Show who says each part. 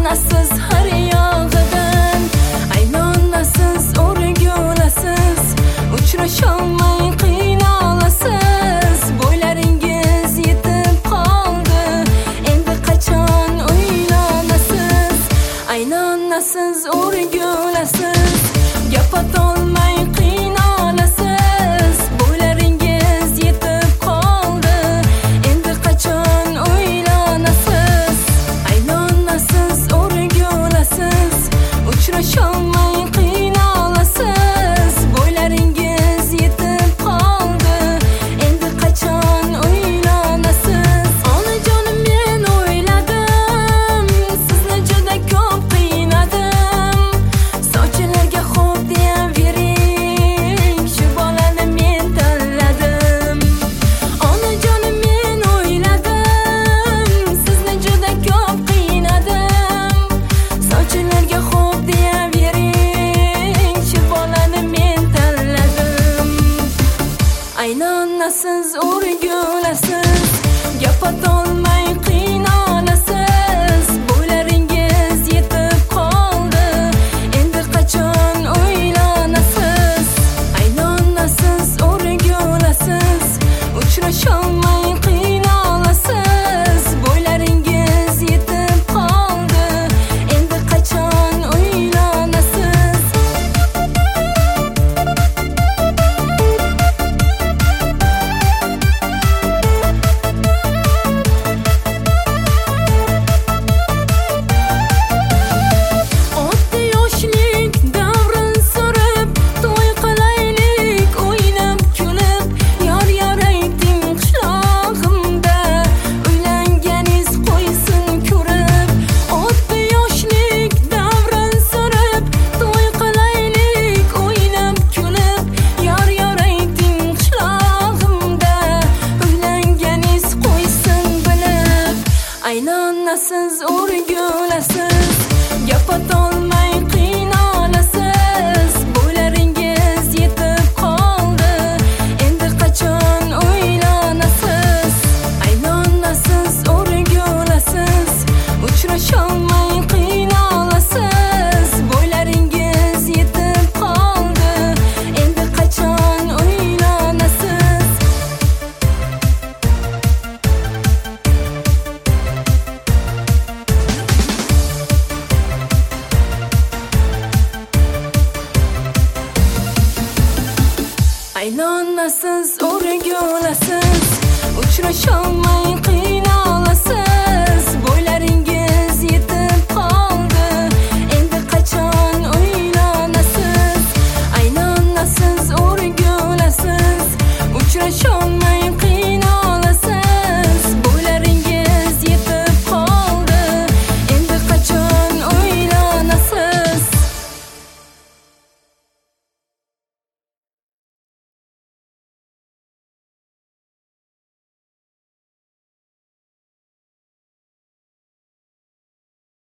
Speaker 1: Aynonasiz har yog'idan, aynonasiz o'rgulasiz, uchrasholmay qiynalasiz. Bo'ylaringiz yetib qoldi, endi qachon uylanasiz? Aynonasiz o'rgulasiz, gap atolmay qiynalasiz. Bo'ylaringiz yetib qoldi, endi qachon uylanasiz? Aynonasiz o'rgulasiz, uchrasholmay qiynalasiz. Bo'ylaringiz yetib qoldi, endi qachon uylanasiz? Onajonim, men o'yladim, sizni juda ko'p qiynadim. Sovchilarga xo'p deyavering, shu bolani men tanladim. Onajonim, men o'yladim, sizni juda ko'p qiynadim. Sovchilarga xo'p deyavering, shu bolani men tanladim. Aynonasiz o'rgulasiz, gap atolmay qiynalasiz. Bo'ylaringiz yetib qoldi, endi qachon uylanasiz? Aynonasiz o'rgulasiz, uchrasholmay qiynalasiz. Bo'ylaringiz yetib qoldi, endi qachon uylanasiz? O'tdi yoshlik davrin surib, to'y qilaylik o'ynab kulib. Yor ayting qishlog'imda, uylanganiz qo'ysin ko'rib. O'tdi yoshlik davrin surib, to'y qilaylik o'ynab kulib. Yor ayting qishlog'imda, uylanganiz qo'ysin bilib. Aynonasiz o'rgulasiz, gap atolmay qiynalasiz. Bo'ylaringiz yetib qoldi, endi qachon uylanasiz? Aynonasiz o'rgulasiz, uchrasholmay qiynalasiz. Bo'ylaringiz yetib qoldi, endi qachon uylanasiz? Aynonasiz o'rgulasiz, uchrasholmay